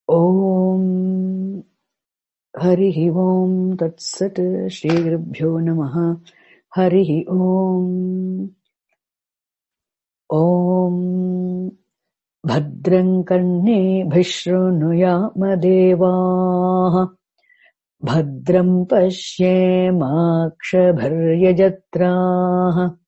Om Harihi Om Tat Sat Shri Gurubhyo Namaha Harihi Om Om Bhadran Karne Bhishrunuyama Devaah Bhadram Pashyemakshabharyajatraah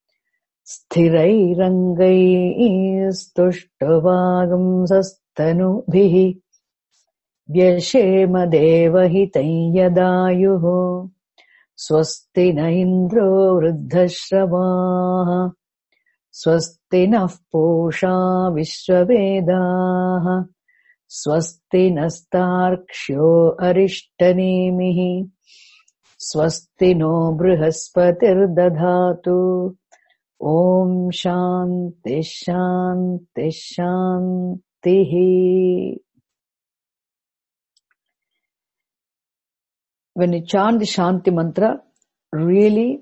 Sthirairangai Stushtovagam Vyashema Devahitam Yadayuh Swasti na Indro Vruddhashravah Swasti nah Pusha Vishwavedah Swasti nastarksho Arishtanemihi Swasti no Brihaspati'r Dadhatu Om Shanti Shanti Shanti. When you chant the Shanti mantra, really,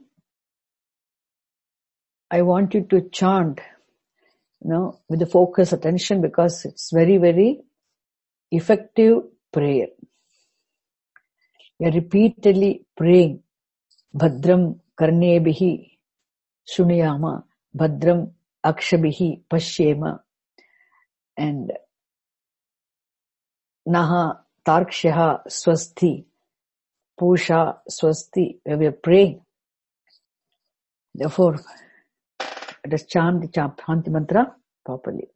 I want you to chant, with the focus attention, because it's very, very effective prayer. You are repeatedly praying, Bhadram Karnebihi Shuniyama, Bhadram Akshabihi Pashyema, and Naha Tarkshaha Swasti, Pusha Swasti. We are praying. Therefore, let us chant the Shanti mantra properly.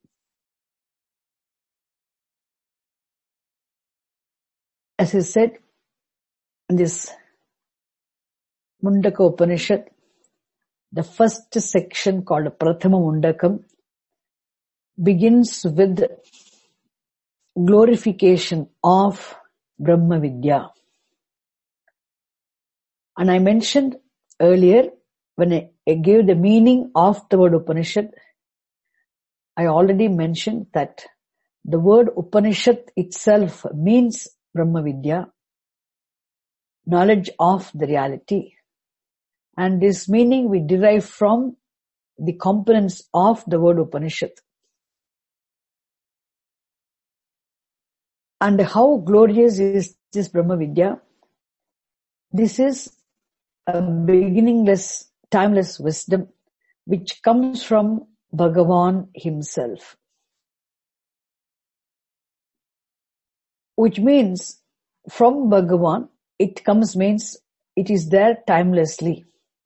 As I said, in this Mundaka Upanishad, the first section called Prathama Mundakam begins with glorification of Brahma Vidya. And I mentioned earlier, when I gave the meaning of the word Upanishad, I already mentioned that the word Upanishad itself means Brahma Vidya, knowledge of the reality. And this meaning we derive from the components of the word Upanishad. And how glorious is this Brahma Vidya? This is a beginningless, timeless wisdom which comes from Bhagavan himself. Which means from Bhagavan, it comes means it is there timelessly.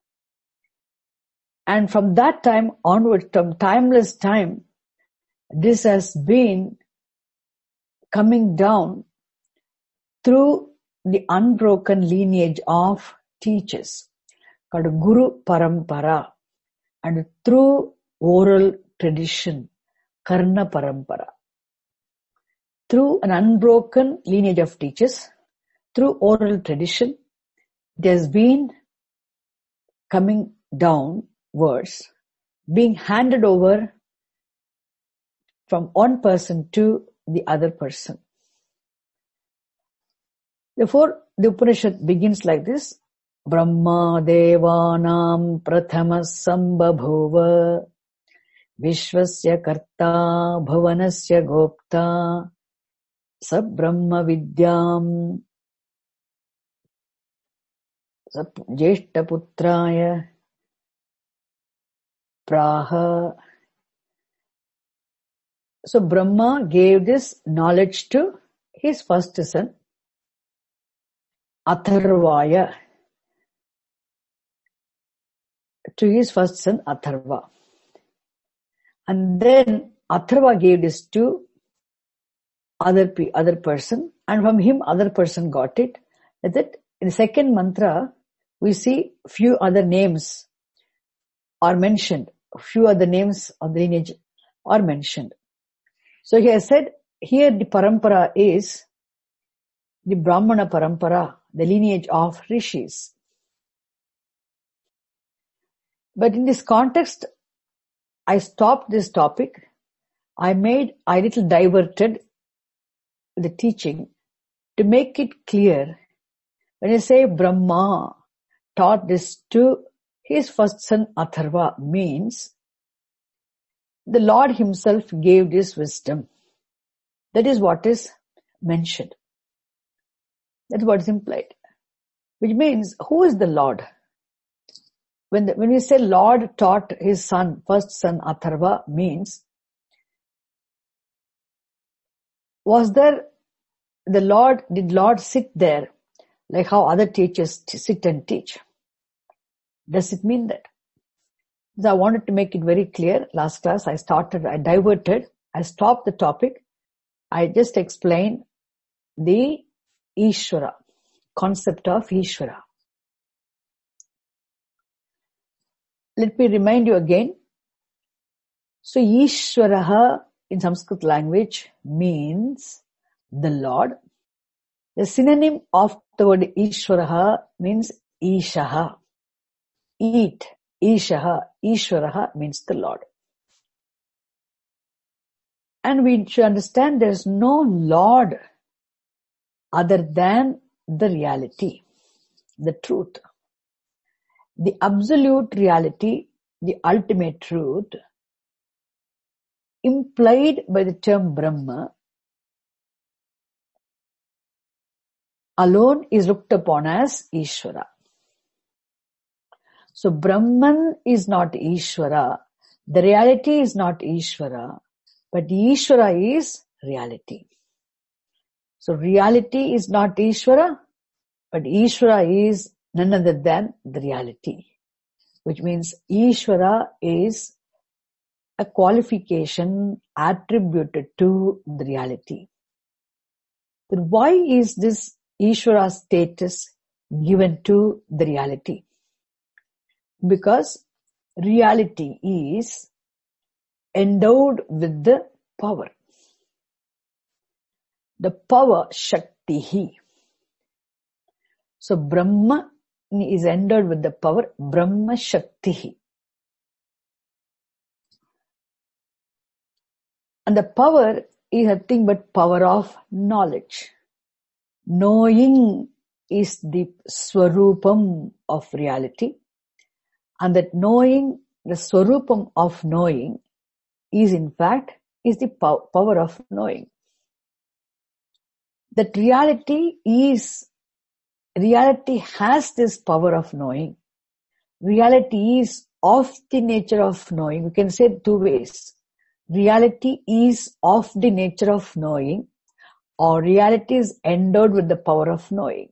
And from that time onward, from timeless time, this has been coming down through the unbroken lineage of teachers called Guru Parampara, and through oral tradition, Karna Parampara. Through an unbroken lineage of teachers, through oral tradition, it has been coming downwards, being handed over from one person to the other person. Therefore, the Upanishad begins like this: Brahma Devanam Prathamas Sambhabhuva Vishwasya Karta Bhuvanasya Gopta Sa Brahma Vidyam Sa Jeshta Putraya Praha. So Brahma gave this knowledge to his first son, Atharvaya, to his first son Atharva. And then Atharva gave this to other person, and from him other person got it. That in the second mantra, we see few other names are mentioned, few other names of the lineage are mentioned. So he has said, here the parampara is the Brahmana parampara, the lineage of rishis. But in this context, I stopped this topic. I little diverted the teaching to make it clear. When I say Brahma taught this to his first son Atharva, means the Lord himself gave this wisdom. That is what is mentioned. That's what is implied. Which means, who is the Lord? When we say Lord taught his son, first son Atharva, means, did Lord sit there like how other teachers sit and teach? Does it mean that? So I wanted to make it very clear. Last class I stopped the topic. I just explained the Ishvara, concept of Ishvara. Let me remind you again. So Ishvaraha in Sanskrit language means the Lord. The synonym of the word Ishvaraha means Ishaha. Eat. Ishaha. Ishvaraha means the Lord. And we should understand there is no Lord other than the reality, the truth. The absolute reality, the ultimate truth, implied by the term Brahma, alone is looked upon as Ishvara. So Brahman is not Ishvara, the reality is not Ishvara, but Ishvara is reality. So reality is not Ishvara, but Ishvara is none other than the reality. Which means Ishvara is a qualification attributed to the reality. Then why is this Ishvara status given to the reality? Because reality is endowed with the power. The power Shaktihi. So Brahma is endowed with the power Brahma Shaktihi. And the power is nothing but power of knowledge. Knowing is the swarupam of reality. And that knowing, the swarupam of knowing is in fact is the power of knowing. That reality has this power of knowing. Reality is of the nature of knowing. We can say it two ways. Reality is of the nature of knowing, or reality is endowed with the power of knowing.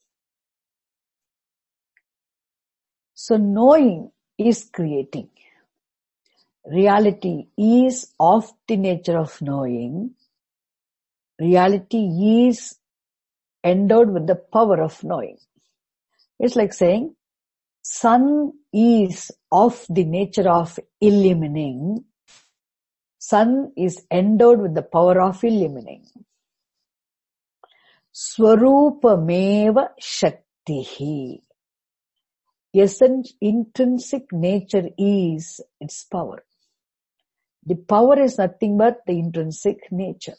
So knowing is creating. Reality is of the nature of knowing. Reality is endowed with the power of knowing. It's like saying, sun is of the nature of illumining. Sun is endowed with the power of illumining. Swarupameva Shaktihi. Essence, intrinsic nature is its power. The power is nothing but the intrinsic nature.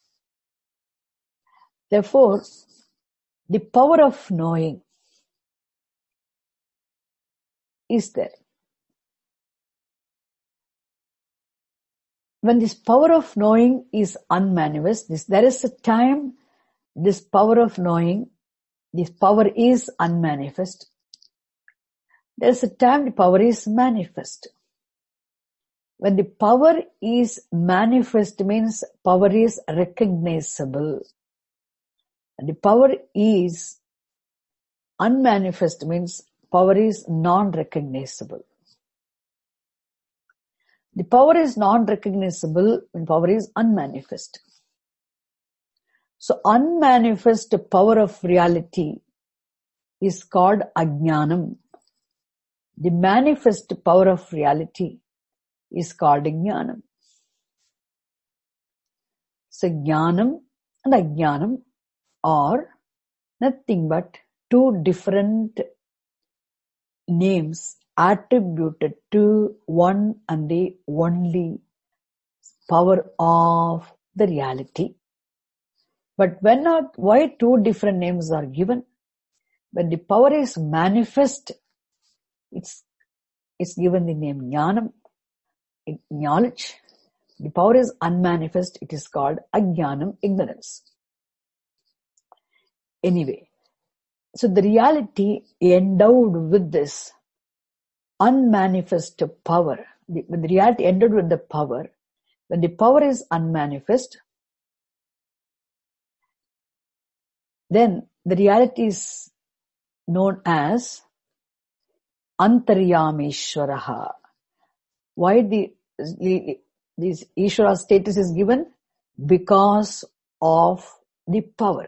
Therefore, the power of knowing is there. When this power of knowing is unmanifest, there is a time this power of knowing, this power is unmanifest. There is a time the power is manifest. When the power is manifest means power is recognizable. And the power is unmanifest means power is non-recognizable. The power is non-recognizable when power is unmanifest. So unmanifest power of reality is called Ajnanam. The manifest power of reality is called Jnanam. So Jnanam and Ajnanam are nothing but two different names attributed to one and the only power of the reality. But why two different names are given? When the power is manifest, it's given the name Jnanam, knowledge. The power is unmanifest, it is called Ajnanam, ignorance. Anyway, so the reality endowed with this unmanifest power, when the reality endowed with the power, when the power is unmanifest, then the reality is known as Antaryameshwaraha. Why this Ishvara status is given? Because of the power.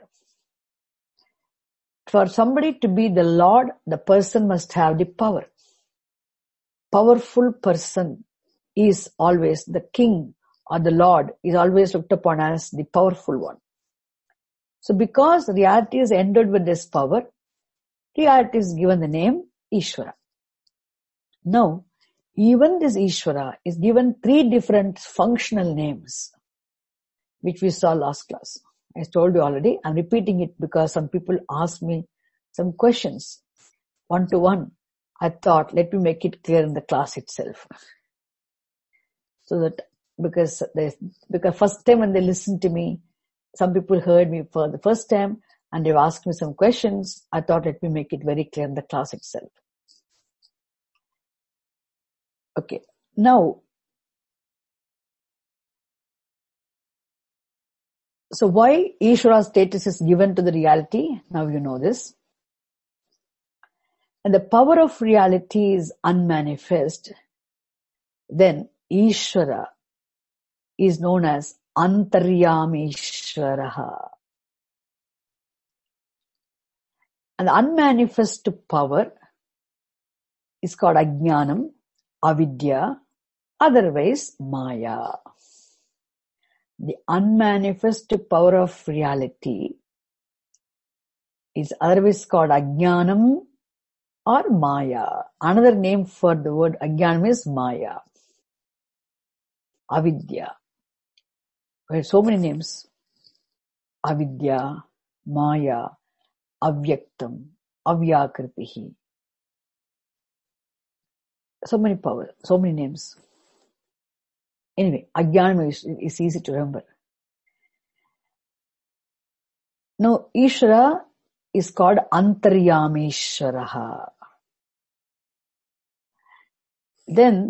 For somebody to be the Lord, the person must have the power. Powerful person is always the king, or the Lord is always looked upon as the powerful one. So because reality is endowed with this power, reality is given the name Ishvara. Now, even this Ishvara is given 3 different functional names, which we saw last class. I told you already. I'm repeating it because some people ask me some questions one-to-one. I thought, let me make it clear in the class itself. So that, because first time when they listened to me, some people heard me for the first time and they've asked me some questions. I thought, let me make it very clear in the class itself. Okay. Now, so why Ishvara status is given to the reality? Now you know this. And the power of reality is unmanifest. Then Ishvara is known as Antaryameshwaraha. And the unmanifest power is called Ajnanam, Avidya, otherwise Maya. The unmanifest power of reality is otherwise called Ajnanam or Maya. Another name for the word Ajnanam is Maya. Avidya. We have so many names. Avidya, Maya, Avyaktam, Avyakritihi. So many power, so many names. Anyway, Ajnanam is easy to remember. Now, Ishvara is called Antaryameshwaraha. Then,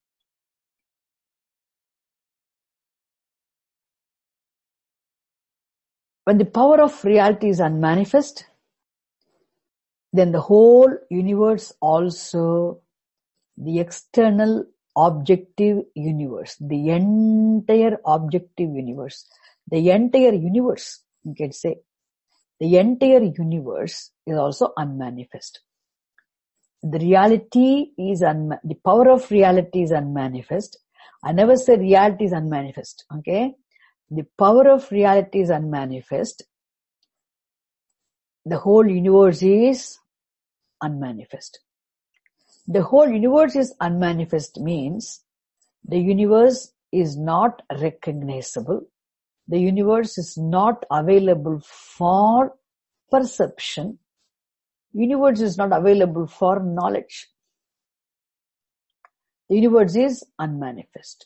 when the power of reality is unmanifest, then the whole universe also, the external objective universe, the entire objective universe, the entire universe, you can say, the entire universe is also unmanifest. The reality is the power of reality is unmanifest. I never said reality is unmanifest. Okay, the power of reality is unmanifest. The whole universe is unmanifest. The whole universe is unmanifest means the universe is not recognizable. The universe is not available for perception. Universe is not available for knowledge. The universe is unmanifest.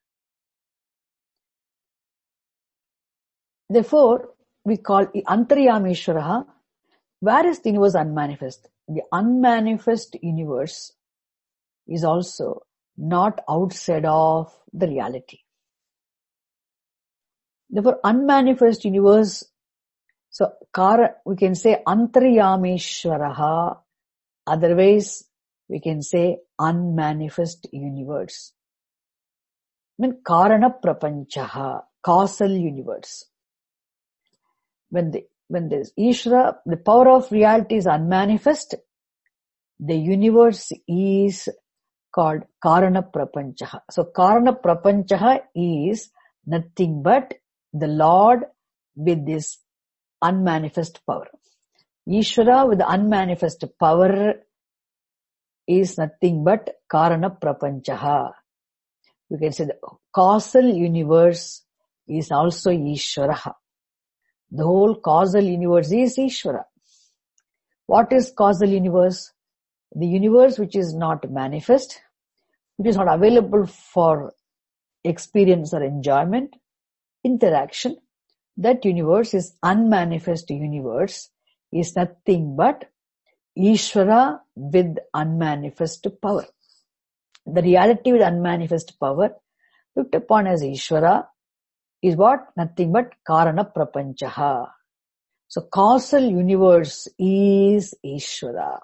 Therefore, we call Antaryameshwaraha. Where is the universe unmanifest? The unmanifest universe is also not outside of the reality. Therefore, unmanifest universe, so we can say Antaryameshwaraha, otherwise we can say unmanifest universe. I mean Karana Prapanchaha, causal universe. When the Ishvara, the power of reality is unmanifest, the universe is called Karana Prapanchaha. So Karana Prapanchaha is nothing but the Lord with this unmanifest power. Ishvara with the unmanifest power is nothing but Karana Prapanchaha. You can say the causal universe is also Ishvara. The whole causal universe is Ishvara. What is causal universe? The universe which is not manifest, which is not available for experience or enjoyment, interaction. That universe is unmanifest universe, is nothing but Ishvara with unmanifest power. The reality with unmanifest power, looked upon as Ishvara, is what? Nothing but Karana Prapanchaha. So causal universe is Ishvara.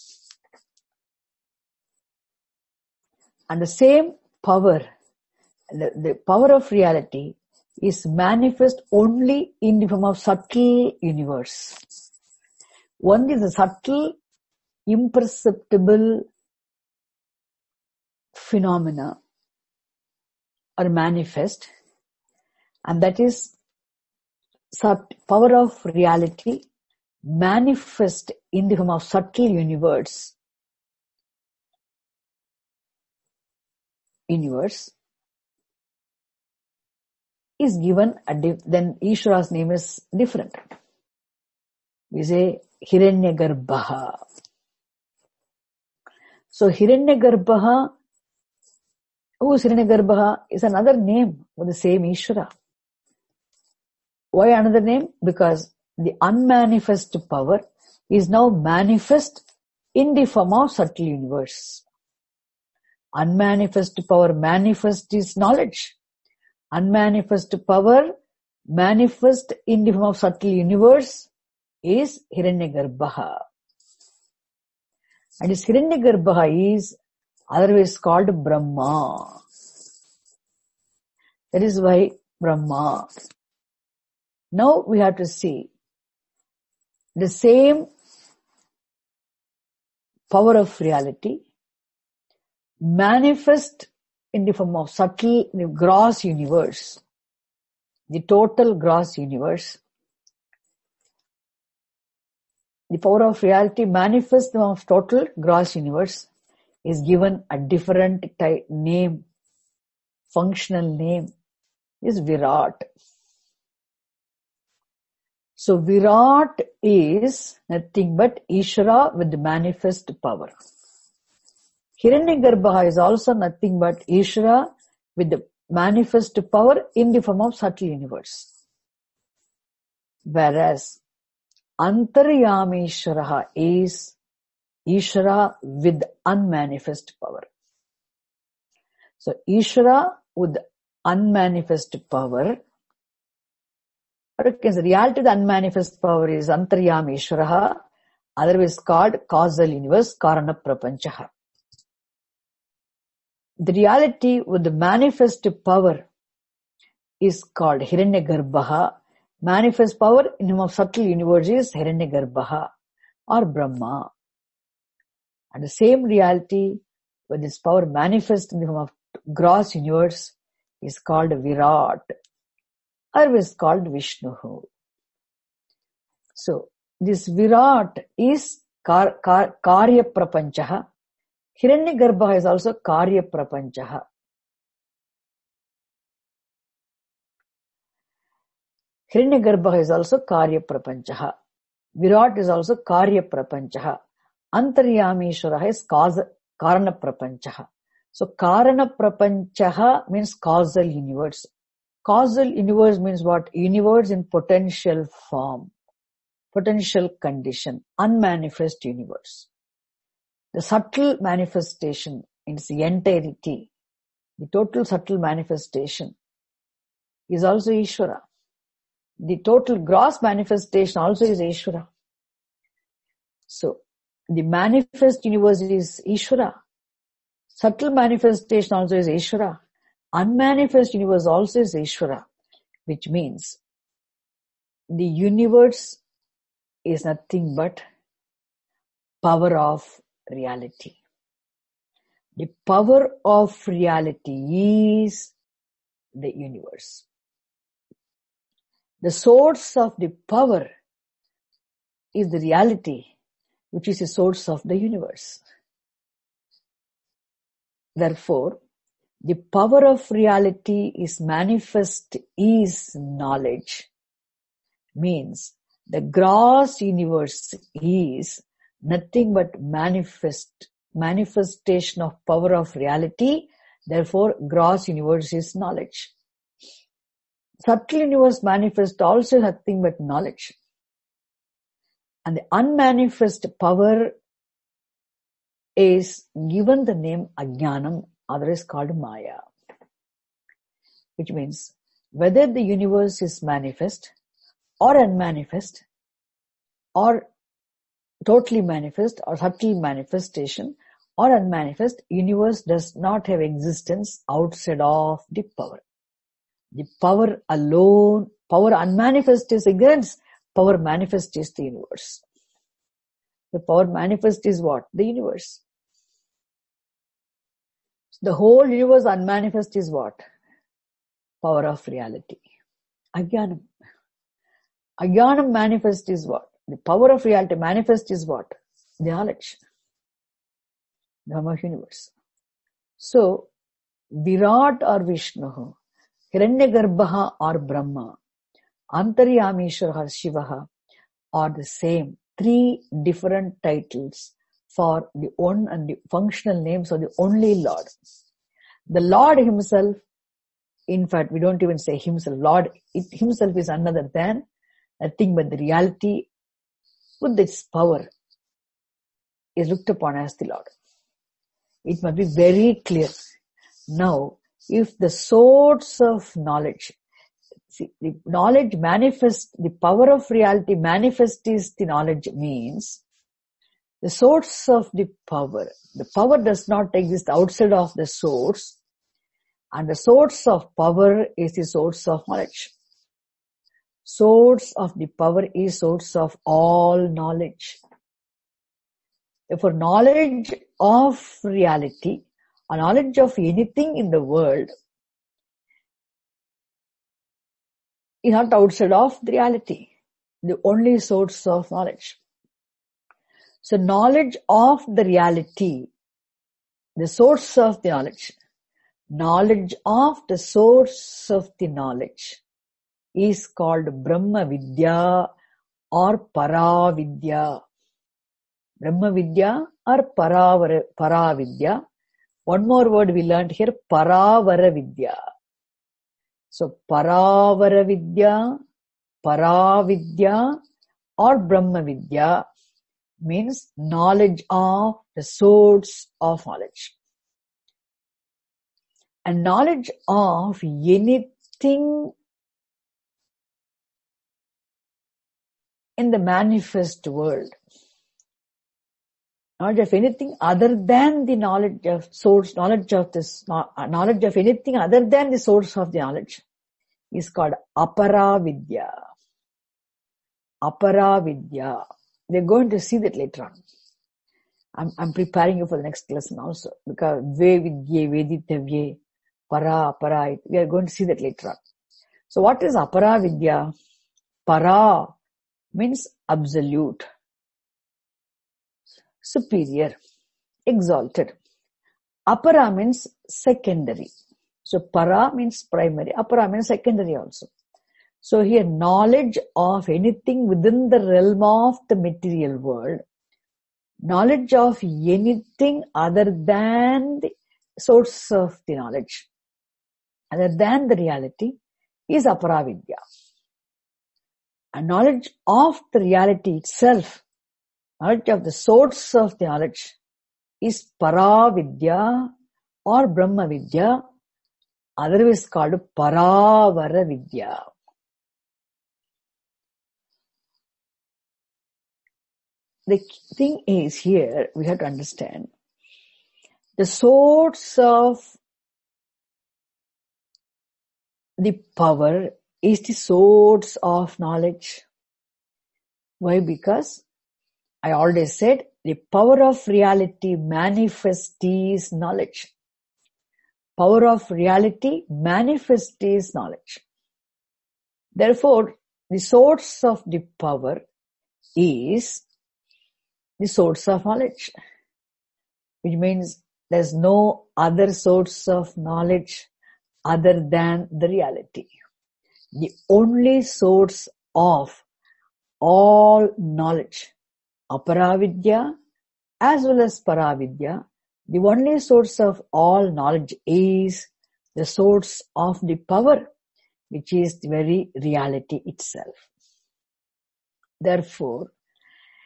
And the same power, the power of reality, is manifest only in the form of subtle universe. Only the subtle, imperceptible phenomena are manifest, and that is power of reality manifest in the form of subtle universe is given then Ishvara's name is different. We say Hiranyagarbha. So Hiranyagarbha, who is Hiranyagarbha, is another name for the same Ishvara. Why another name? Because the unmanifest power is now manifest in the form of subtle universe. Unmanifest power manifest is knowledge. Unmanifest power manifest in the form of subtle universe is Hiranyagarbha. And this Hiranyagarbha is otherwise called Brahma. That is why Brahma. Now we have to see the same power of reality manifest in the form of subtle, the gross universe, the total gross universe. The power of reality manifest in the form of total gross universe is given a different name, functional name, is Virat. So Virat is nothing but Ishvara with the manifest power. Hiranyagarbha is also nothing but Ishvara with the manifest power in the form of subtle universe. Whereas Antaryameshwara is Ishvara with unmanifest power. So Ishvara with unmanifest power, the reality of the unmanifest power is Antaryameshwara, otherwise called causal universe, Karana Prapanchaha. The reality with the manifest power is called Hiranyagarbha. Manifest power in the form of subtle universe is Hiranyagarbha or Brahma. And the same reality with this power manifest in the form of gross universe is called Virat, or is called Vishnu. So this Virat is Karya Prapanchaha. Hiranyagarbha is also Karya Prapanchaha. Hiranyagarbha is also Karya Prapanchaha. Virat is also Karya Prapanchaha. Antaryameshwara is Karana Prapanchaha. So Karana Prapanchaha means causal universe. Causal universe means what? Universe in potential form, potential condition, unmanifest universe. The subtle manifestation in its entirety, the total subtle manifestation is also Ishvara. The total gross manifestation also is Ishvara. So the manifest universe is Ishvara. Subtle manifestation also is Ishvara. Unmanifest universe also is Ishvara, which means the universe is nothing but power of reality. The power of reality is the universe. The source of the power is the reality, which is the source of the universe. Therefore, the power of reality is manifest is knowledge. Means the gross universe is nothing but manifestation of power of reality. Therefore, gross universe is knowledge. Subtle universe manifest also nothing but knowledge. And the unmanifest power is given the name Ajnanam, otherwise called Maya. Which means whether the universe is manifest or unmanifest or totally manifest or subtle manifestation or unmanifest, universe does not have existence outside of the power. The power alone, power unmanifest is ignorance, power manifest is the universe. The power manifest is what? The universe. The whole universe unmanifest is what? Power of reality. Ajnanam. Ajnanam manifest is what? The power of reality manifest is what? The knowledge. Brahma universe. So, Virat or Vishnu, Hiranyagarbha or Brahma, Antaryamishwara Shivaha are the same. 3 different titles for the one and the functional names of the only Lord. The Lord himself, in fact, we don't even say himself. Lord himself is another than nothing but the reality with its power is looked upon as the Lord. It must be very clear. Now, if the source of knowledge, see, the knowledge manifest, the power of reality manifest is the knowledge means the source of the power does not exist outside of the source, and the source of power is the source of knowledge. Source of the power is source of all knowledge. Therefore, knowledge of reality or knowledge of anything in the world is not outside of the reality, the only source of knowledge. So knowledge of the reality, the source of the knowledge of the source of the knowledge is called Brahma Vidya or Para Vidya. Brahma Vidya or Para Vidya. One more word we learned here, Paravara Vidya. So Paravara Vidya, Para Vidya or Brahma Vidya means knowledge of the source of knowledge. And knowledge of anything in the manifest world. Knowledge of anything other than the knowledge of source, knowledge of anything other than the source of the knowledge is called Apara Vidya. Apara Vidya. We're going to see that later on. I'm preparing you for the next lesson also, because Ve Vidye, Veditavye, Para, we are going to see that later on. So what is Apara Vidya? Para means absolute, superior, exalted. Apara means secondary. So para means primary, apara means secondary also. So here knowledge of anything within the realm of the material world, knowledge of anything other than the source of the knowledge, other than the reality, is Aparavidya. And knowledge of the reality itself, knowledge of the source of the knowledge, is Paravidya or Brahma Vidya, otherwise called Paravara Vidya. The thing is here, we have to understand, the source of the power is the source of knowledge. Why? Because I already said the power of reality manifests is knowledge. Power of reality manifests is knowledge. Therefore, the source of the power is the source of knowledge, which means there's no other source of knowledge other than the reality. The only source of all knowledge, Aparavidya as well as Paravidya, the only source of all knowledge is the source of the power, which is the very reality itself. Therefore,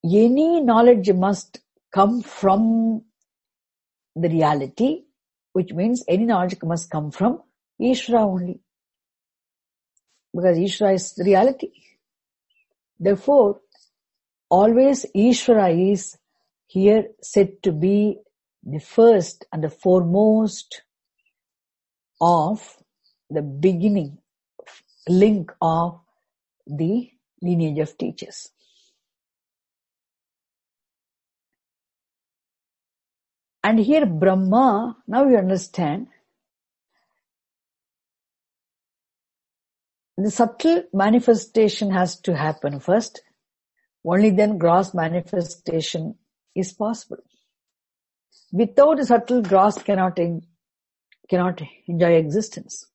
any knowledge must come from the reality, which means any knowledge must come from Ishvara only. Because Ishvara is the reality. Therefore, always Ishvara is here said to be the first and the foremost of the beginning link of the lineage of teachers. And here Brahma, now you understand, the subtle manifestation has to happen first. Only then gross manifestation is possible. Without the subtle, gross cannot enjoy existence.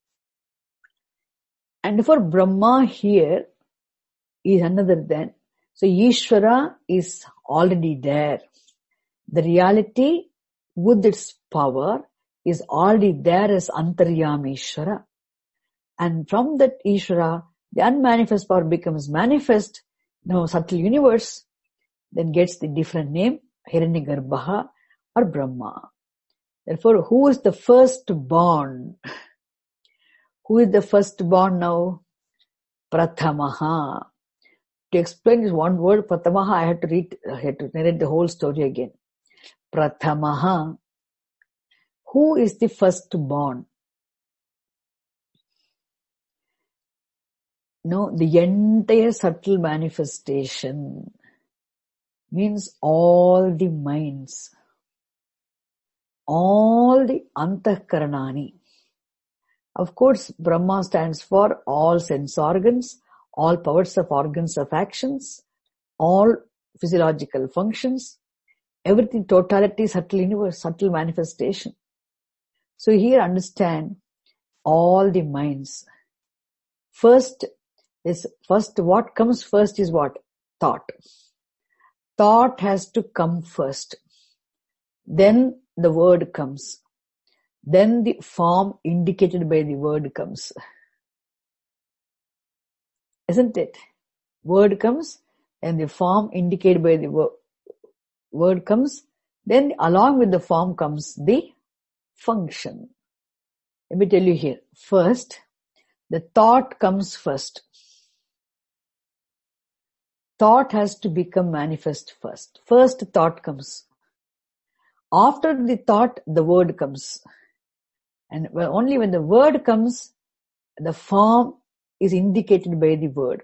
And for Brahma here is another then. So Ishvara is already there. The reality with its power is already there as Antaryami Ishvara. And from that Ishvara, the unmanifest power becomes manifest, subtle universe, then gets the different name, Hiranyagarbha or Brahma. Therefore, who is the firstborn? Who is the firstborn now? Prathamaha. To explain this one word, Prathamaha, I had to narrate the whole story again. Prathamaha. Who is the firstborn? The entire subtle manifestation means all the minds, all the antahkaranani. Of course, Brahma stands for all sense organs, all powers of organs of actions, all physiological functions, everything, totality, subtle universe, subtle manifestation. So here understand all the minds. First, what comes first is what? Thought. Thought has to come first. Then the word comes. Then the form indicated by the word comes. Isn't it? Word comes, and the form indicated by the word comes. Then along with the form comes the function. Let me tell you here. First, the thought comes first. Thought has to become manifest first. First thought comes. After the thought, the word comes. And only when the word comes, the form is indicated by the word.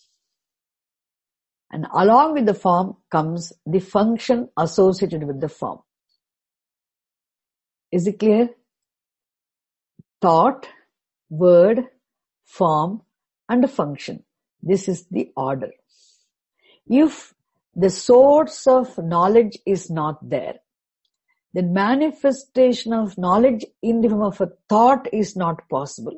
And along with the form comes the function associated with the form. Is it clear? Thought, word, form, and function. This is the order. If the source of knowledge is not there, the manifestation of knowledge in the form of a thought is not possible.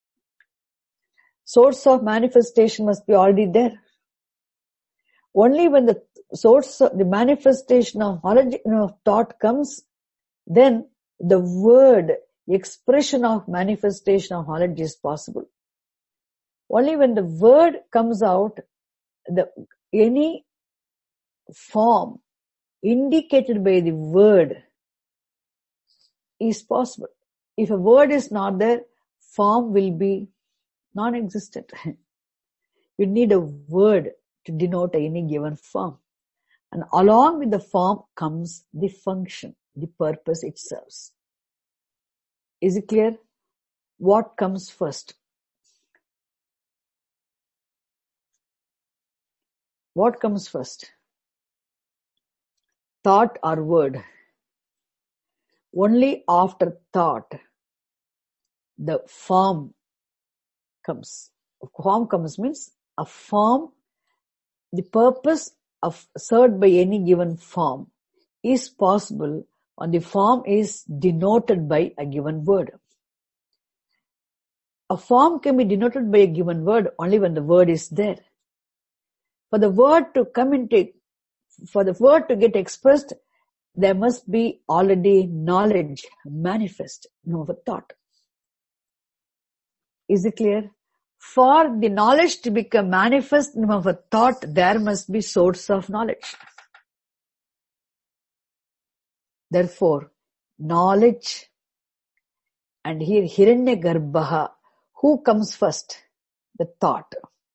Source of manifestation must be already there. Only when the manifestation of knowledge of thought comes, then the word, expression of manifestation of knowledge is possible. Only when the word comes out, any form indicated by the word is possible. If a word is not there, form will be non-existent. You need a word to denote any given form. And along with the form comes the function, the purpose it serves. Is it clear? What comes first? What comes first? Thought or word? Only after thought, the form comes. Form comes means a form, the purpose of served by any given form is possible when the form is denoted by a given word. A form can be denoted by a given word only when the word is there. For the word to get expressed, there must be already knowledge manifest, of a thought. Is it clear? For the knowledge to become manifest in of a thought, there must be source of knowledge. Therefore, knowledge, and here Hiranyagarbha, who comes first? The thought.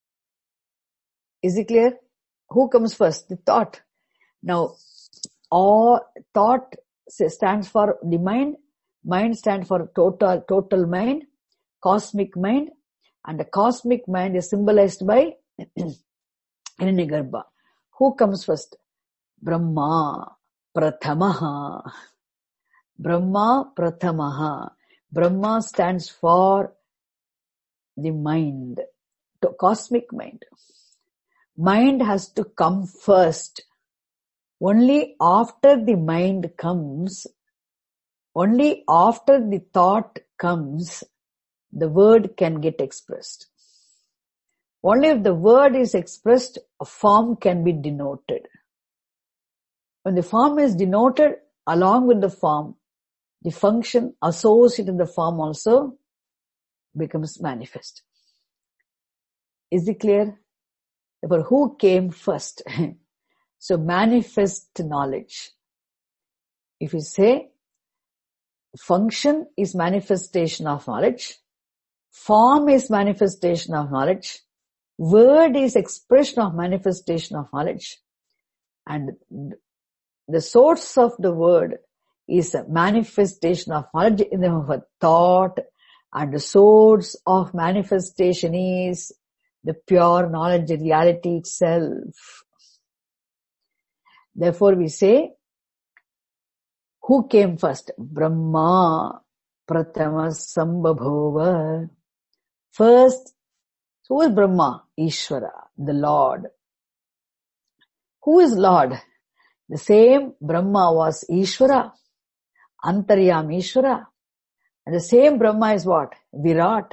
Is it clear? Who comes first? The thought. Now, all thought stands for the mind. Mind stands for total mind, cosmic mind, and the cosmic mind is symbolized by Hiranyagarbha. Who comes first? Brahma Prathamaha. Brahma Prathamaha. Brahma stands for the mind, cosmic mind. Mind has to come first. Only after the mind comes, only after the thought comes, the word can get expressed. Only if the word is expressed, a form can be denoted. When the form is denoted, along with the form, the function associated in the form also becomes manifest. Is it clear? Therefore, who came first? So manifest knowledge. If you say function is manifestation of knowledge, form is manifestation of knowledge, word is expression of manifestation of knowledge, and the source of the word is a manifestation of knowledge in the form of a thought, and the source of manifestation is the pure knowledge, the reality itself. Therefore we say, who came first? Brahma Prathama Sambhabhova. First, who is Brahma? Ishvara, the Lord. Who is Lord? The same Brahma was Ishvara, Antaryam Ishvara. And the same Brahma is what? Virat.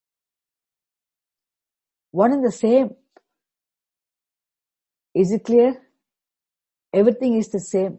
One and the same. Is it clear? Everything is the same.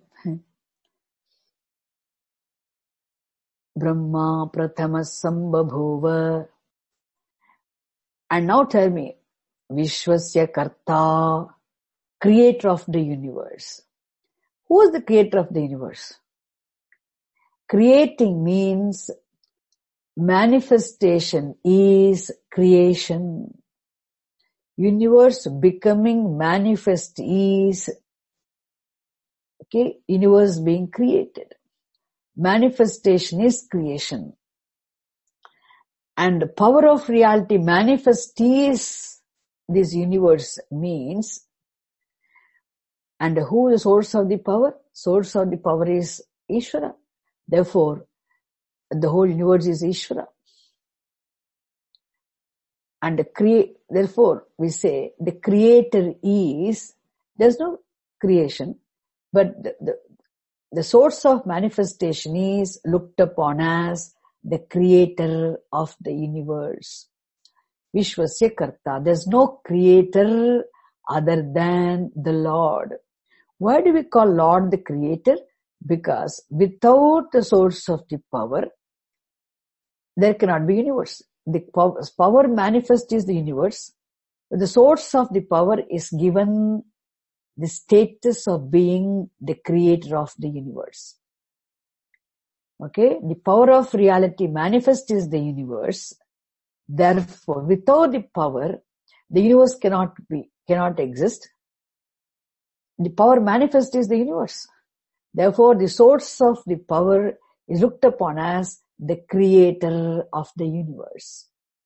Brahma Prathama Sambhabhova. And now tell me, Vishwasya Karta, creator of the universe. Who is the creator of the universe? Creating means manifestation is creation. Universe becoming manifest is, universe being created. Manifestation is creation. And the power of reality manifest is this universe means. And who is the source of the power? Source of the power is Ishvara. Therefore, the whole universe is Ishvara. And therefore, we say the creator is, there's no creation, but the source of manifestation is looked upon as the creator of the universe. Vishwasya Karta. There's no creator other than the Lord. Why do we call Lord the creator? Because without the source of the power, there cannot be universe. The power manifest is the universe. The source of the power is given the status of being the creator of the universe. The power of reality manifest is the universe. Therefore, without the power, the universe cannot exist. The power manifest is the universe. Therefore, the source of the power is looked upon as the creator of the universe.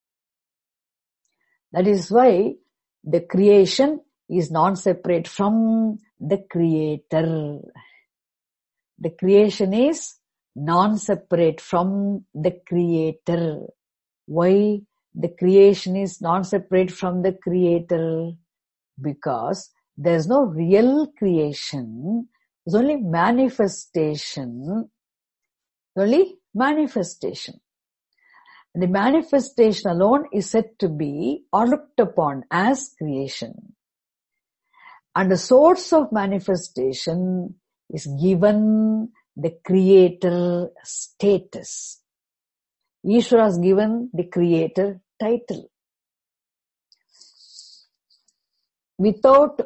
That is why the creation is non-separate from the creator. The creation is non-separate from the creator. Why the creation is non-separate from the creator? Because there is no real creation. There's only manifestation. Only manifestation. And the manifestation alone is said to be or looked upon as creation. And the source of manifestation is given the creator status. Ishvara is given the creator title. without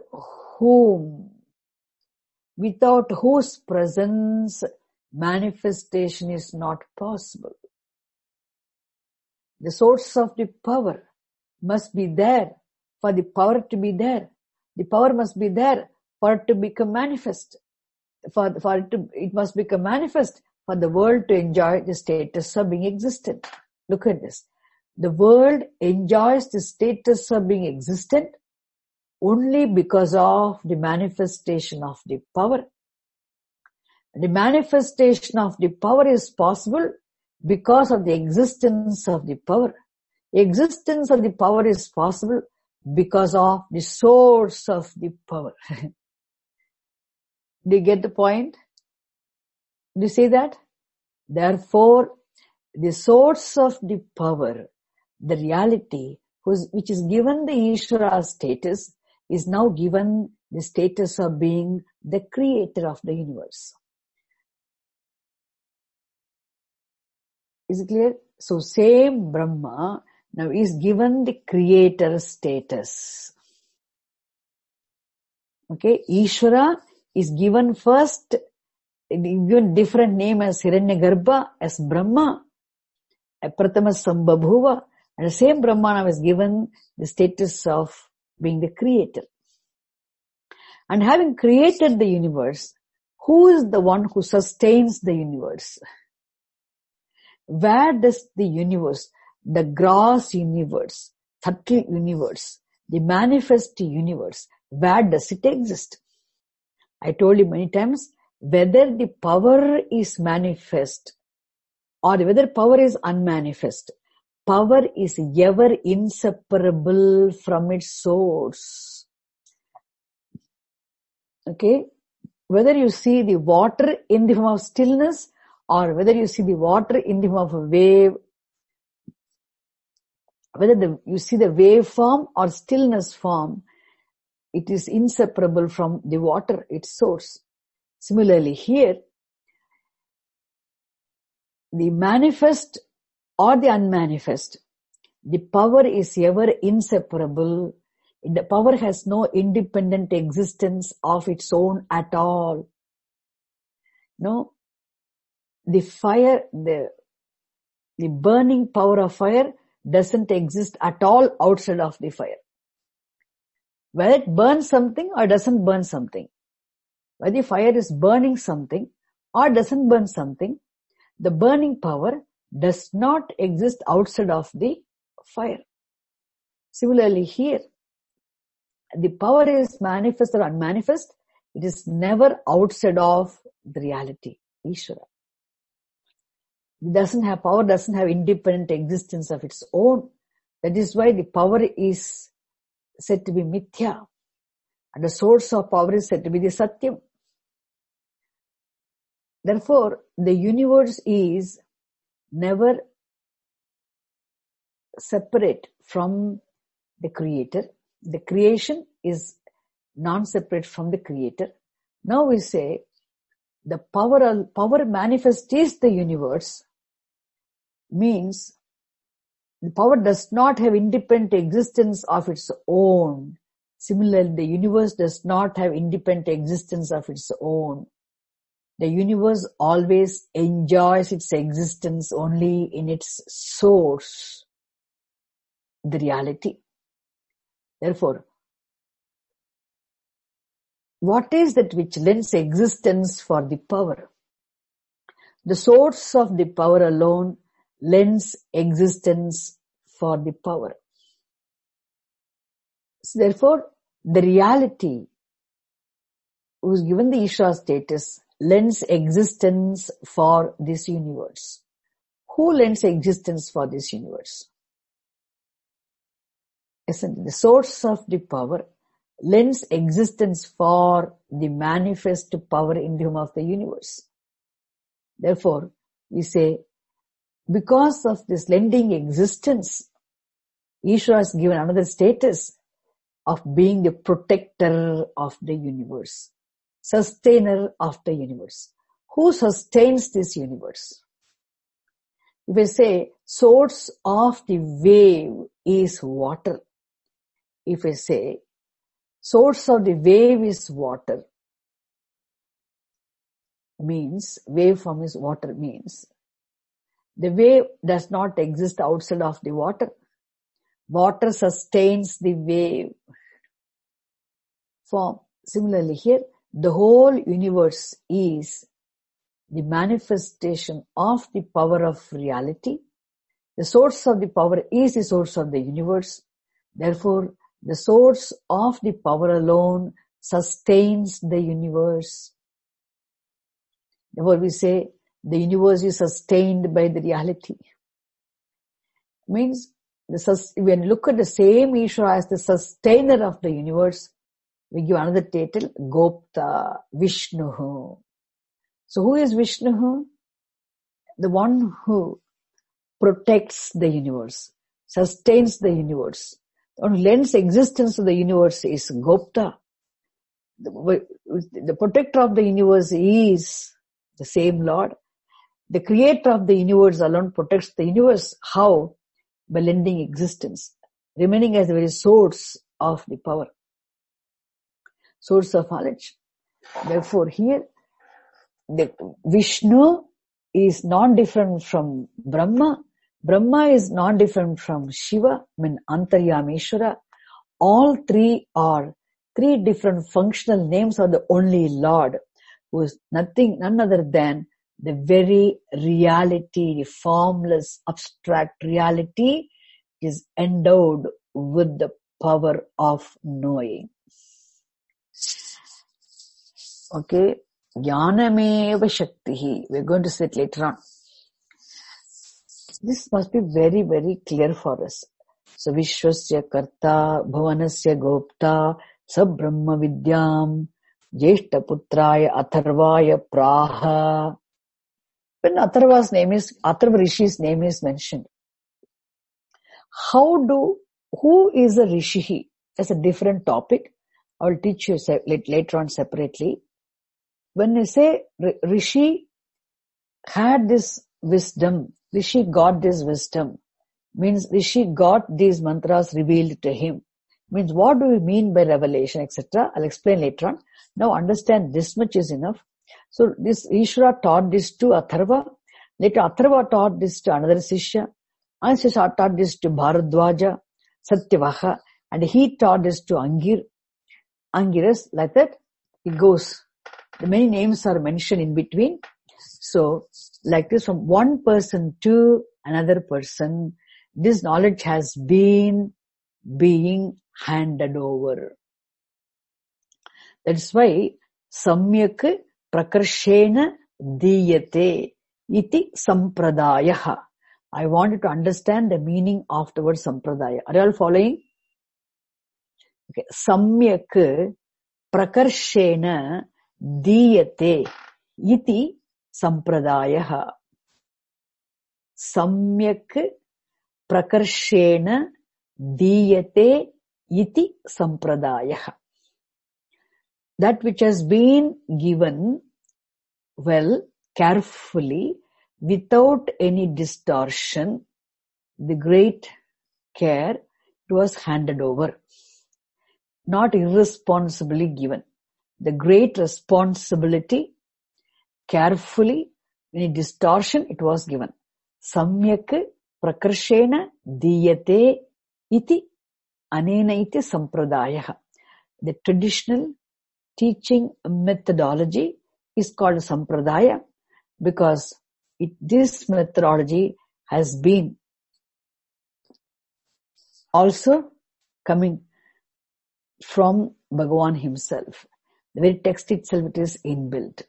whose presence manifestation is not possible. The source of the power must be there for the power to be there. The power must be there for it to become manifest. It must become manifest for the world to enjoy the status of being existent. Look at this. The world enjoys the status of being existent only because of the manifestation of the power. The manifestation of the power is possible because of the existence of the power. The existence of the power is possible because of the source of the power. Do you get the point? Do you see that? Therefore, the source of the power, the reality, which is given the Ishvara status, is now given the status of being the creator of the universe. Is it clear? So same Brahma now is given the creator status. Okay, Ishvara is given first, given different name as Hiranyagarbha, as Brahma, Pratama Sambhabhuva, and the same Brahma now is given the status of being the creator. And having created the universe, who is the one who sustains the universe? Where does the universe, the gross universe, subtle universe, the manifest universe, where does it exist? I told you many times, whether the power is manifest or whether power is unmanifest, power is ever inseparable from its source. Okay? Whether you see the water in the form of stillness or whether you see the water in the form of a wave, whether you see the wave form or stillness form, it is inseparable from the water, its source. Similarly here, the manifest or the unmanifest, the power is ever inseparable. The power has no independent existence of its own at all. No, the fire, the burning power of fire doesn't exist at all outside of the fire. Whether it burns something or doesn't burn something, whether the fire is burning something or doesn't burn something, the burning power does not exist outside of the fire. Similarly here, the power is manifest or unmanifest, it is never outside of the reality, Ishvara. Power doesn't have independent existence of its own. That is why the power is said to be mithya, and the source of power is said to be the satyam. Therefore, the universe is never separate from the creator. The creation is non-separate from the creator. Now we say the power manifest is the universe, means the power does not have independent existence of its own. Similarly, the universe does not have independent existence of its own. The universe always enjoys its existence only in its source, the reality. Therefore, what is that which lends existence for the power? The source of the power alone lends existence for the power. So therefore, the reality who is given the Ishvara status lends existence for this universe. Who lends existence for this universe? Essentially, the source of the power lends existence for the manifest power in the form of the universe. Therefore, we say, because of this lending existence, Ishvara has given another status of being the protector of the universe, sustainer of the universe. Who sustains this universe? If I say, source of the wave is water. If I say, Source of the wave is water. Means, waveform is water means. The wave does not exist outside of the water. Water sustains the wave form. Similarly here, the whole universe is the manifestation of the power of reality. The source of the power is the source of the universe. Therefore, the source of the power alone sustains the universe. Therefore, we say the universe is sustained by the reality. Means, when you look at the same Ishvara as the sustainer of the universe, we give another title, Gopta, Vishnu. So who is Vishnu? The one who protects the universe, sustains the universe. The one who lends existence to the universe is Gopta. The protector of the universe is the same Lord. The creator of the universe alone protects the universe. How? By lending existence, remaining as the very source of the power, source of knowledge. Therefore, here, the Vishnu is non-different from Brahma. Brahma is non-different from Shiva, Antaryameshwara. All three are three different functional names of the only Lord, who is none other than the very reality, the formless, abstract reality is endowed with the power of knowing. Okay, Jnanameva Shaktihi. We're going to see it later on. This must be very, very clear for us. So, Vishwasya Karta, Bhavanasya Gopta, Sabrahma Vidyam, Jeshta Putraya Atharvaya Praha. When Atharva Rishi's name is mentioned, who is a Rishi? That's a different topic. I will teach you later on separately. When you say Rishi had this wisdom, Rishi got this wisdom, means Rishi got these mantras revealed to him. Means what do we mean by revelation, etc. I'll explain later on. Now understand this much is enough. So this Ishvara taught this to Atharva. Later Atharva taught this to another Sishya. And Sishya taught this to Bharadwaja, Satyavaha. And he taught this to Angiras. Like that, it goes. The many names are mentioned in between. So, like this, from one person to another person, this knowledge has been being handed over. That's why, Samyak Prakarshena Diyate iti Sampradaya. I want you to understand the meaning of the word Sampradaya. Are you all following? Okay. Samyak Prakarshena Diyate iti Sampradaya. Samyak Prakarshena Diyate iti Sampradaya. That which has been given well, carefully, without any distortion, the great care, it was handed over. Not irresponsibly given. The great responsibility, carefully, any distortion, it was given. Samyak Prakarshena Diyate iti Anena iti Sampradaya. The traditional teaching methodology is called Sampradaya because this methodology has been also coming from Bhagavan himself. The very text itself, it is inbuilt.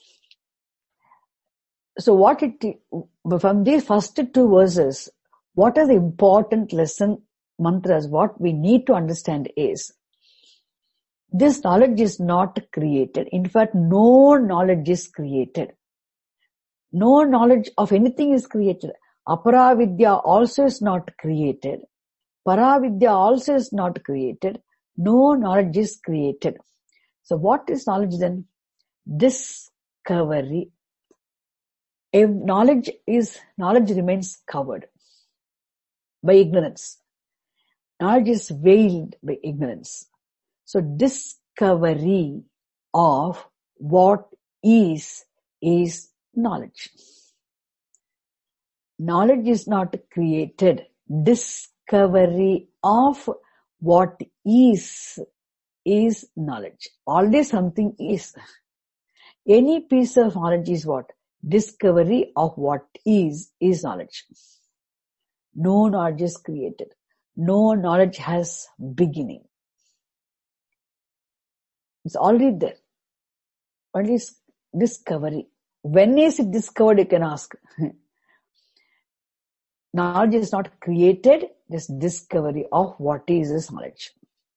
So from these first two verses, what are the important lesson mantras, what we need to understand is, this knowledge is not created. In fact, no knowledge is created. No knowledge of anything is created. Aparavidya also is not created. Paravidya also is not created. No knowledge is created. So what is knowledge then? Discovery. Knowledge remains covered by ignorance. Knowledge is veiled by ignorance. So discovery of what is knowledge. Knowledge is not created. Discovery of what is knowledge. Already something is. Any piece of knowledge is what? Discovery of what is knowledge. No knowledge is created. No knowledge has beginning. It's already there. Only discovery. When is it discovered, you can ask. Knowledge is not created, just discovery of what is knowledge.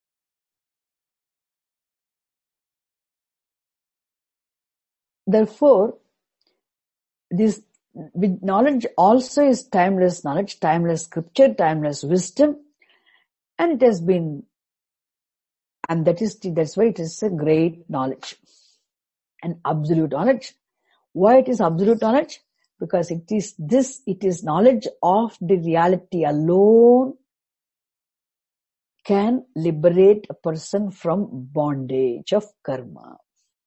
Therefore, this knowledge also is timeless knowledge, timeless scripture, timeless wisdom, and it has been, and that's why it is a great knowledge, an absolute knowledge. Why it is absolute knowledge? Because it is knowledge of the reality alone can liberate a person from bondage of karma.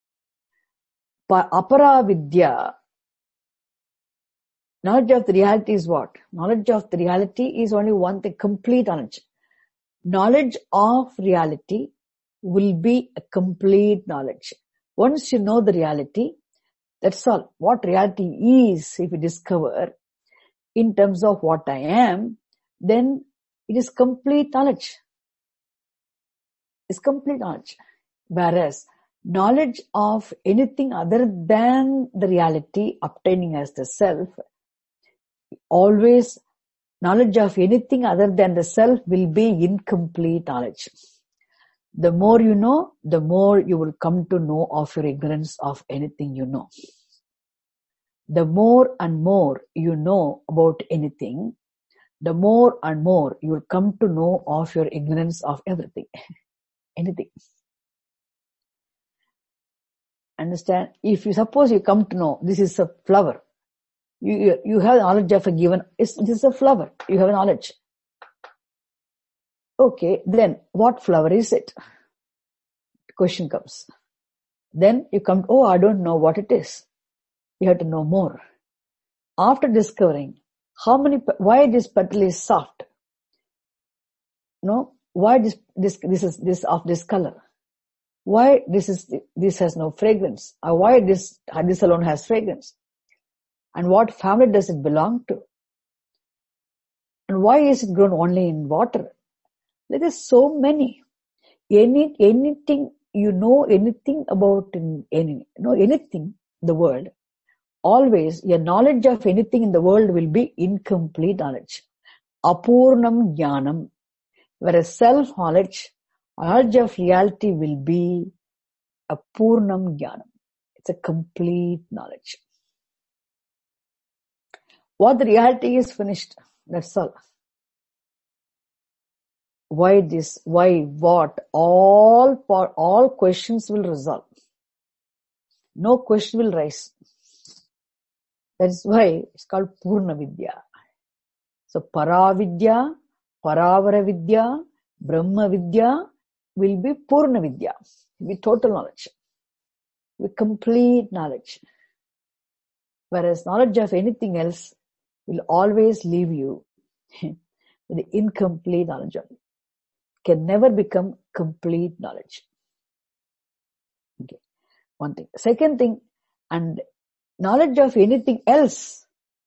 Apara vidya, knowledge of the reality is what? Knowledge of the reality is only one thing, complete knowledge. Knowledge of reality will be a complete knowledge. Once you know the reality, that's all. What reality is, if you discover in terms of what I am, then it is complete knowledge. It's complete knowledge. Whereas knowledge of anything other than the reality obtaining as the self, always knowledge of anything other than the self will be incomplete knowledge. The more you know, the more you will come to know of your ignorance of anything you know. The more and more you know about anything, the more and more you will come to know of your ignorance of everything. Anything. Understand? If you suppose you come to know this is a flower, you have knowledge of a given, this is a flower, you have knowledge. Okay, then what flower is it? Question comes. Then you come, oh, I don't know what it is. You have to know more. After discovering why this petal is soft, no, why this is of this color, why this has no fragrance, or why this alone has fragrance, and what family does it belong to, and why is it grown only in water? There is so many. Anything you know, anything about anything in the world, always your knowledge of anything in the world will be incomplete knowledge. Apurnam jnanam. Whereas self-knowledge, knowledge of reality will be a purnam jnanam. It's a complete knowledge. What the reality is finished. That's all. Why this? Why what? All questions will resolve. No question will rise. That is why it's called Purna Vidya. So Paravidya, Paravara Vidya, Brahma Vidya will be Purna Vidya. With total knowledge. With complete knowledge. Whereas knowledge of anything else will always leave you with the incomplete knowledge of it. Can never become complete knowledge. Okay. One thing. Second thing, and knowledge of anything else,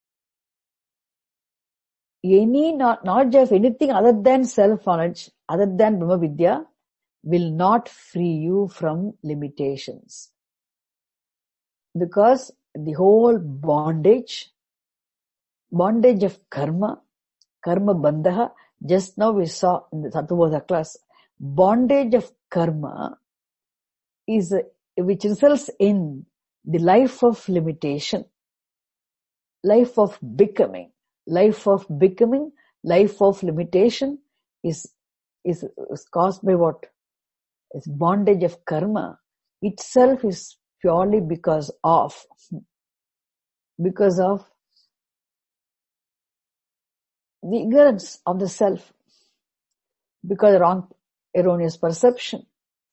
any knowledge of anything other than self-knowledge, other than Brahma Vidya, will not free you from limitations. Because the whole bondage of karma bandha, just now we saw in the Tattvabodha class, bondage of karma is which results in the life of limitation, life of becoming, life of limitation is caused by what? It's bondage of karma. Itself is purely because of the ignorance of the self, because erroneous perception,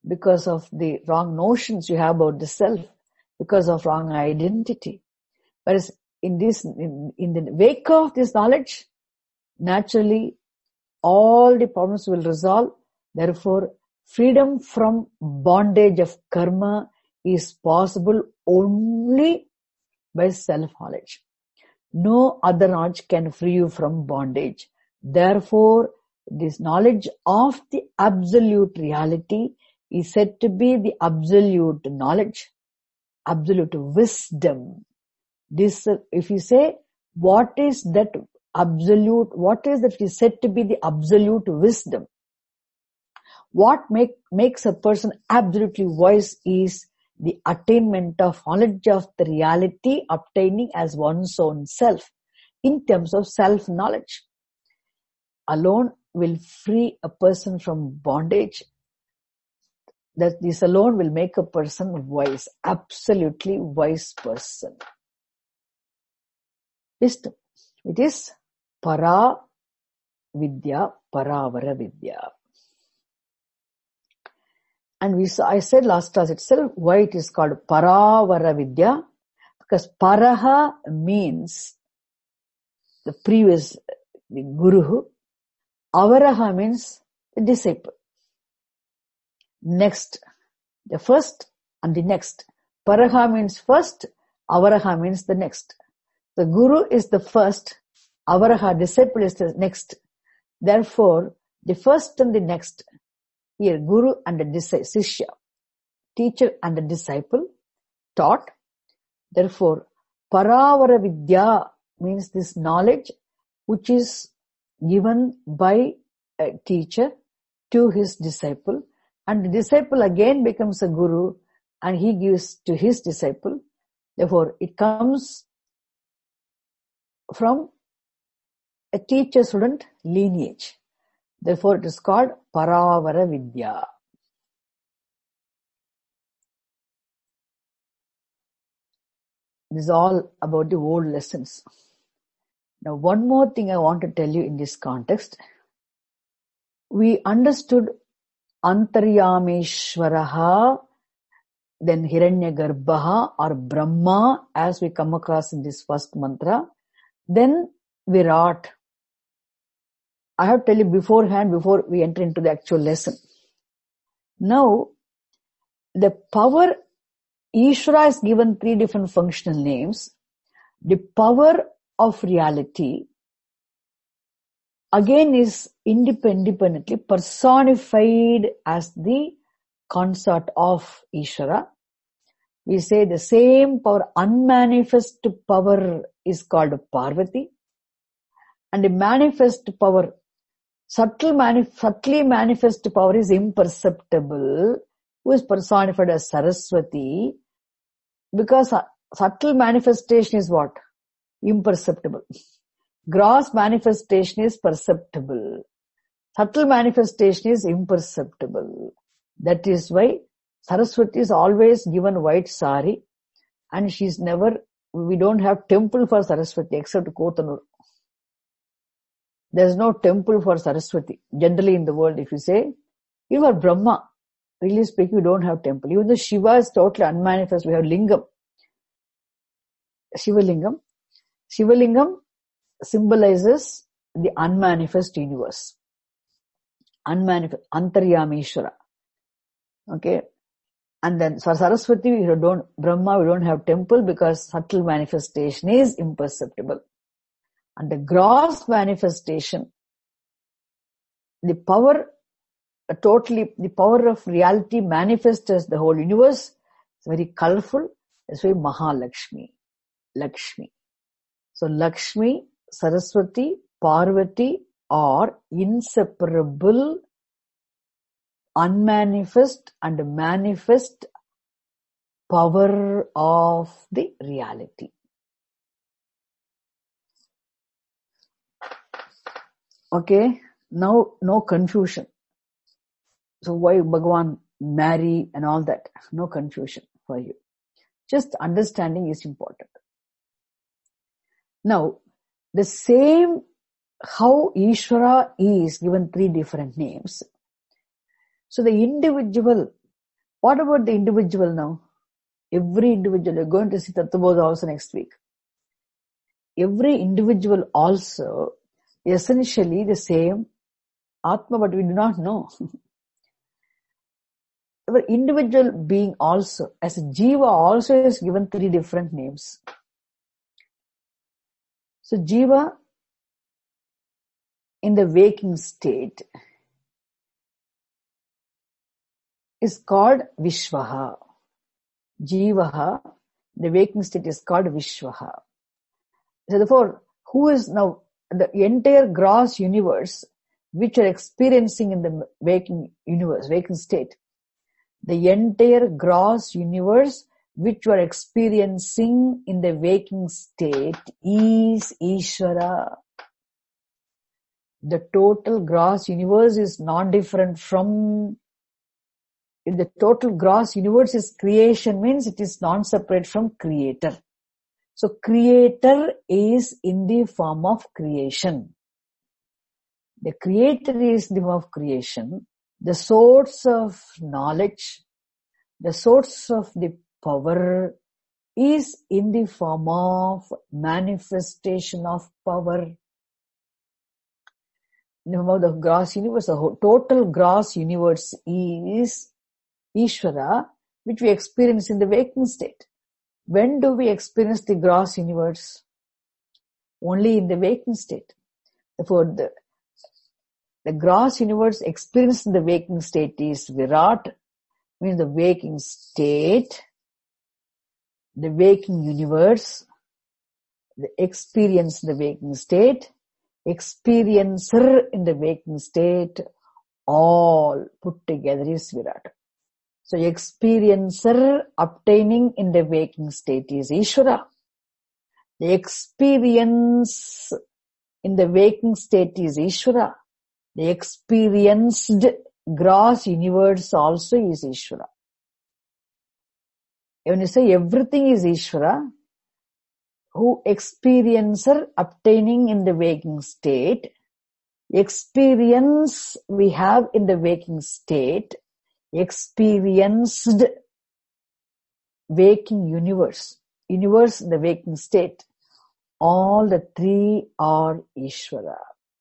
because of the wrong notions you have about the self, because of wrong identity. Whereas in the wake of this knowledge, naturally all the problems will resolve. Therefore, freedom from bondage of karma is possible only by self-knowledge. No other knowledge can free you from bondage. Therefore, this knowledge of the absolute reality is said to be the absolute knowledge, absolute wisdom. This, if you say, what is that is said to be the absolute wisdom? What makes a person absolutely wise is the attainment of knowledge of the reality obtaining as one's own self in terms of self-knowledge. Alone will free a person from bondage. That this alone will make a person wise, absolutely wise person. Wisdom. It is para vidya, paravara vidya. And I said last class itself why it is called paravara vidya, because paraha means the previous, the guru, avaraha means the disciple. Next, the first and the next. Paraha means first, avaraha means the next. The guru is the first, avaraha, disciple, is the next. Therefore, the first and the next, here guru and the sishya, teacher and the disciple, taught. Therefore, paravara vidya means this knowledge which is given by a teacher to his disciple, and the disciple again becomes a guru and he gives to his disciple. Therefore, it comes from a teacher-student lineage. Therefore, it is called paravara vidya. This is all about the old lessons. Now, one more thing I want to tell you in this context. We understood Antaryameshwaraha, then Hiranyagarbha or Brahma as we come across in this first mantra, then Virat. I have to tell you beforehand, before we enter into the actual lesson. Now, the power, Ishvara is given 3 different functional names. The power of reality again is independently personified as the consort of Ishvara. We say the same power, unmanifest power, is called Parvati, and the manifest power, subtly manifest power is imperceptible, who is personified as Saraswati, because subtle manifestation is what? Imperceptible. Gross manifestation is perceptible. Subtle manifestation is imperceptible. That is why Saraswati is always given white sari, and she's never, we don't have temple for Saraswati except Kotanur. There is no temple for Saraswati. Generally in the world, if you say, you are Brahma, really speaking, we don't have temple. Even though Shiva is totally unmanifest, we have Lingam. Shivalingam. Shivalingam symbolizes the unmanifest universe. Unmanifest, Antaryameshwara. Okay. And then for Saraswati, Brahma, we don't have temple because subtle manifestation is imperceptible. And the gross manifestation, the power, the power of reality manifests as the whole universe. It's very colorful. That's why Mahalakshmi. Lakshmi. So Lakshmi, Saraswati, Parvati are inseparable, unmanifest and manifest power of the reality. Okay, now no confusion. So why Bhagavan marry and all that? No confusion for you. Just understanding is important. Now, the same how Ishvara is given 3 different names. So the individual What about the individual now? Every individual, you're going to see Tattvabodha also next week. Every individual also essentially the same Atma, but we do not know. Our individual being also, as a Jiva, also is given 3 different names. So Jiva in the waking state is called Vishwaha. Jivaha, the waking state is called Vishwaha. So therefore, who is now the entire gross universe which you are experiencing in the waking universe, waking state? The entire gross universe which you are experiencing in the waking state is Ishvara. The total gross universe is not different from, if the total gross universe is creation, means it is non-separate from creator. So creator is in the form of creation. The creator is in the form of creation. The source of knowledge, the source of the power is in the form of manifestation of power. In the form of the gross universe, the total gross universe is Ishvara, which we experience in the waking state. When do we experience the gross universe? Only in the waking state. Therefore, the gross universe experienced in the waking state is Virat, means the waking state, the waking universe, the experience in the waking state, experiencer in the waking state, all put together is Virat. So experiencer obtaining in the waking state is Ishvara. The experience in the waking state is Ishvara. The experienced gross universe also is Ishvara. When you say everything is Ishvara, who experiencer obtaining in the waking state, experience we have in the waking state, experienced waking universe in the waking state, all the 3 are Ishvara.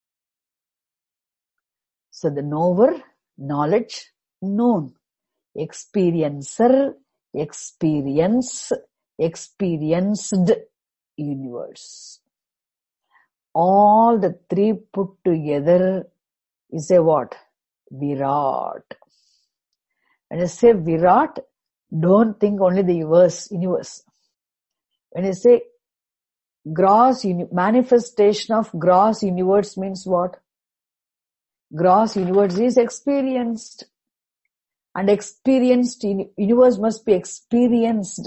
So the knower, knowledge, known, experiencer, experience, experienced universe. All the 3 put together is a what? Virat. When I say Virat, don't think only the universe. When I say gross manifestation of gross universe means what? Gross universe is experienced, and experienced universe must be experienced.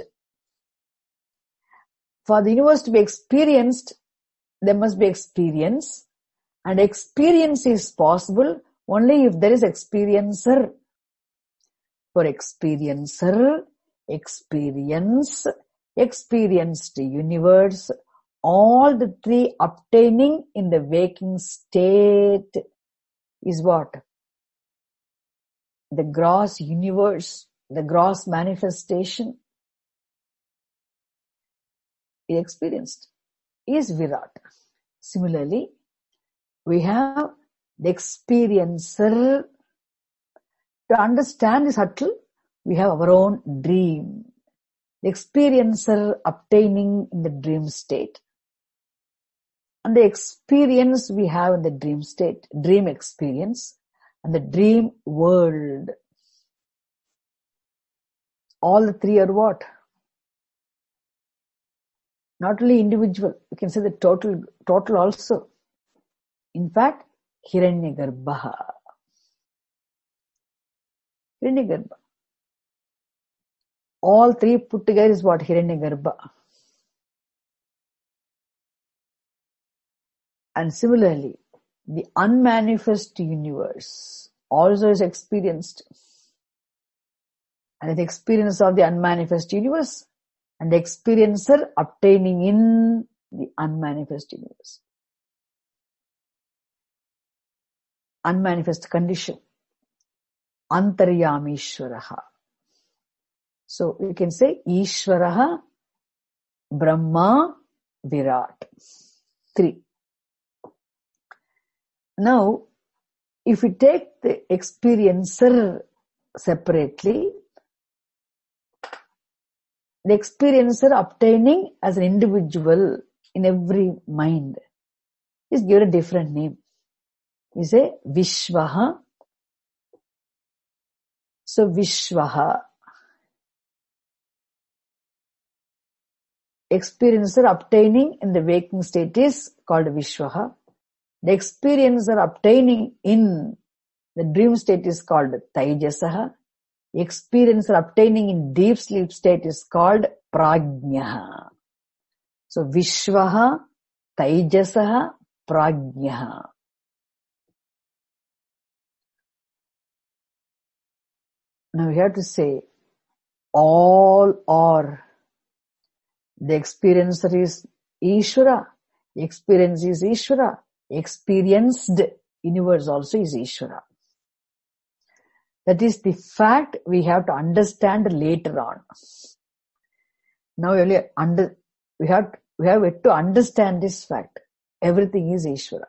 For the universe to be experienced, there must be experience, and experience is possible only if there is experiencer. For experiencer, experience, experienced universe, all the 3 obtaining in the waking state is what? The gross universe, the gross manifestation is experienced, is Virat. Similarly, we have the experiencer. To understand this subtle, we have our own dream. The experiencer obtaining in the dream state. And the experience we have in the dream state, dream experience, and the dream world. All the 3 are what? Not only individual, you can say the total also. In fact, Hiranyagarbha. Hiranyagarbha. All 3 put together is what? Hiranyagarbha. And similarly, the unmanifest universe also is experienced. And the experience of the unmanifest universe and the experiencer obtaining in the unmanifest universe. Unmanifest condition. Antaryamishvaraha. So you can say Ishvaraha, Brahma, Virat. 3. Now, if we take the experiencer separately, the experiencer obtaining as an individual in every mind is given a different name. We say Vishwaha. So Vishwaha. Experiencer obtaining in the waking state is called Vishwaha. The experiencer obtaining in the dream state is called Taijasaha. The experiencer obtaining in deep sleep state is called Prajnaha. So Vishwaha, Taijasaha, Prajnaha. Now we have to say all are. The experiencer is Ishvara. The experience is Ishvara. Experienced universe also is Ishvara. That is the fact we have to understand later on. Now we have to understand this fact. Everything is Ishvara.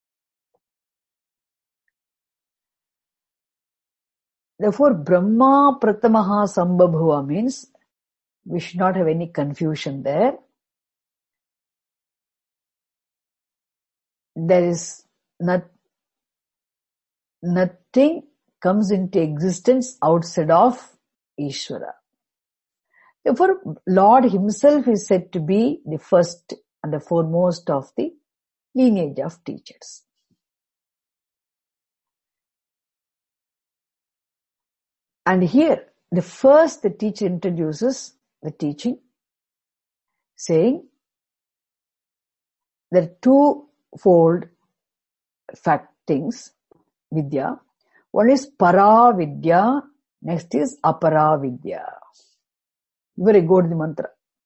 Therefore, Brahma Pratamaha Sambhabhuva means we should not have any confusion there. There is nothing comes into existence outside of Ishvara. Therefore, Lord himself is said to be the first and the foremost of the lineage of teachers. And here, the teacher introduces the teaching, saying there are twofold things, Vidya. One is Para Vidya, next is Apara Vidya. Very good, the mantra.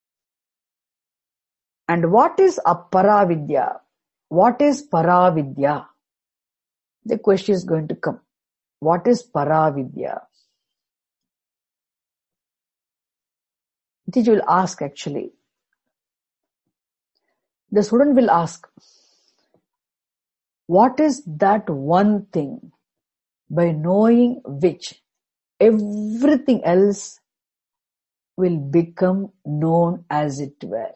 And what is Apara Vidya? What is Para Vidya? The question is going to come. What is Para Vidya? Teacher will ask actually. The student will ask, what is that one thing by knowing which everything else will become known as it were?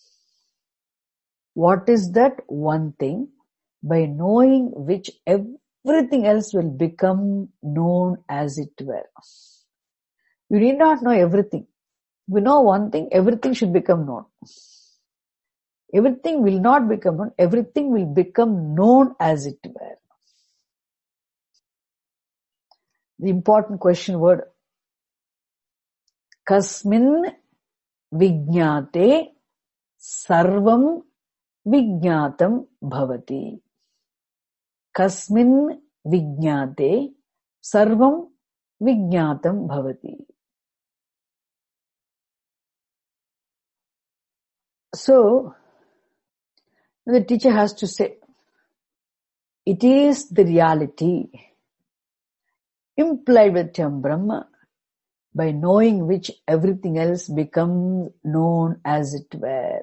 What is that one thing by knowing which everything else will become known as it were? You need not know everything. We know one thing, everything should become known. Everything will not become known, everything will become known as it were. The important question word, Kasmin Vijñāte Sarvam Vijñātam Bhavati. Kasmin Vijñāte Sarvam Vijñātam Bhavati. So, the teacher has to say, it is the reality implied with term Brahma, by knowing which everything else becomes known as it were.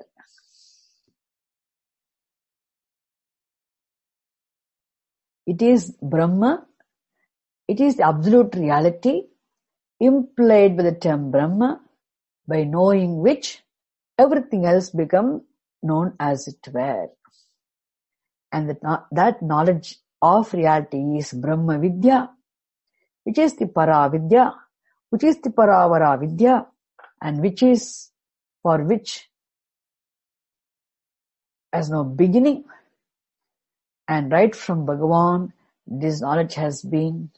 It is Brahma, it is the absolute reality implied by the term Brahma, by knowing which everything else becomes known as it were. And that knowledge of reality is Brahma Vidya, which is the Para Vidya, which is the Paravara Vidya, and which is for which has no beginning. And right from Bhagavan, this knowledge has been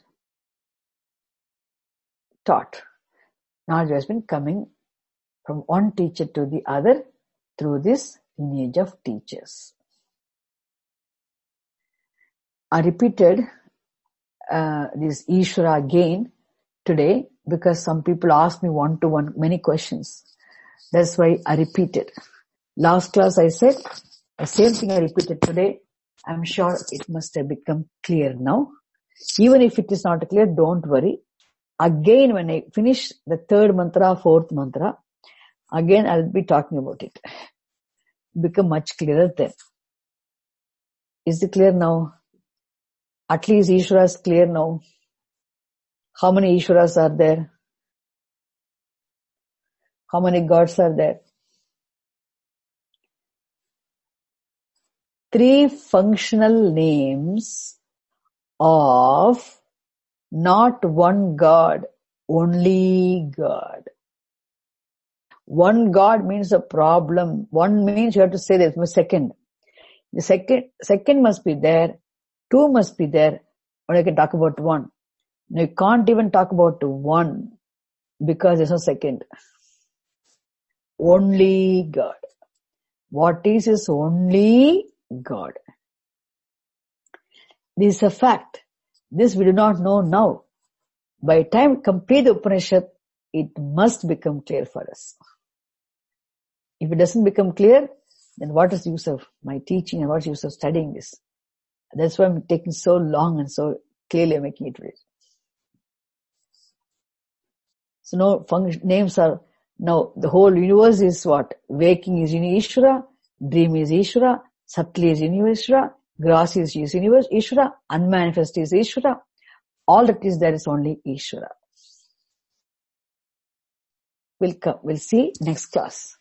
taught. Knowledge has been coming from one teacher to the other through this lineage of teachers. I repeated this Ishvara again today because some people ask me one-to-one many questions. That's why I repeated. Last class I said the same thing I repeated today. I'm sure it must have become clear now. Even if it is not clear, don't worry. Again, when I finish the third mantra, fourth mantra, again I'll be talking about it. Become much clearer then. Is it clear now? At least Ishvara is clear now. How many Ishvaras are there? How many gods are there? 3 functional names of not one God, only God. One God means a problem. One means you have to say there's no second. The second must be there. 2 must be there. Or you can talk about 1. Now you can't even talk about 1 because there's no second. Only God. What is only God? This is a fact. This we do not know now. By the time we complete the Upanishad, it must become clear for us. If it doesn't become clear, then what is the use of my teaching and what is the use of studying this? That's why I'm taking so long and so clearly making it real. So no names are, now the whole universe is what? Waking is in Ishvara, dream is Ishvara, subtly is in Ishvara, grass is universe Ishvara, unmanifest is Ishvara. All that is there is only Ishvara. We'll see next class.